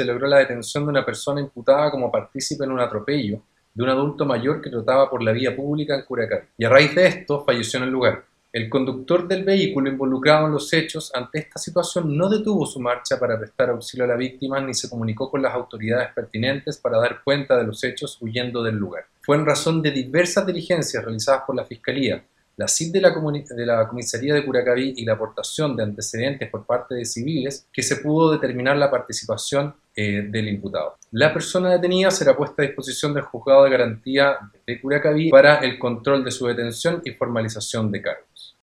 se logró la detención de una persona imputada como partícipe en un atropello de un adulto mayor que trotaba por la vía pública en Curacaví. Y a raíz de esto falleció en el lugar. El conductor del vehículo involucrado en los hechos ante esta situación no detuvo su marcha para prestar auxilio a la víctima ni se comunicó con las autoridades pertinentes para dar cuenta de los hechos huyendo del lugar. Fue en razón de diversas diligencias realizadas por la Fiscalía, la CID de la Comisaría de Curacaví y la aportación de antecedentes por parte de civiles que se pudo determinar la participación del imputado. La persona detenida será puesta a disposición del Juzgado de Garantía de Curacaví para el control de su detención y formalización de cargos.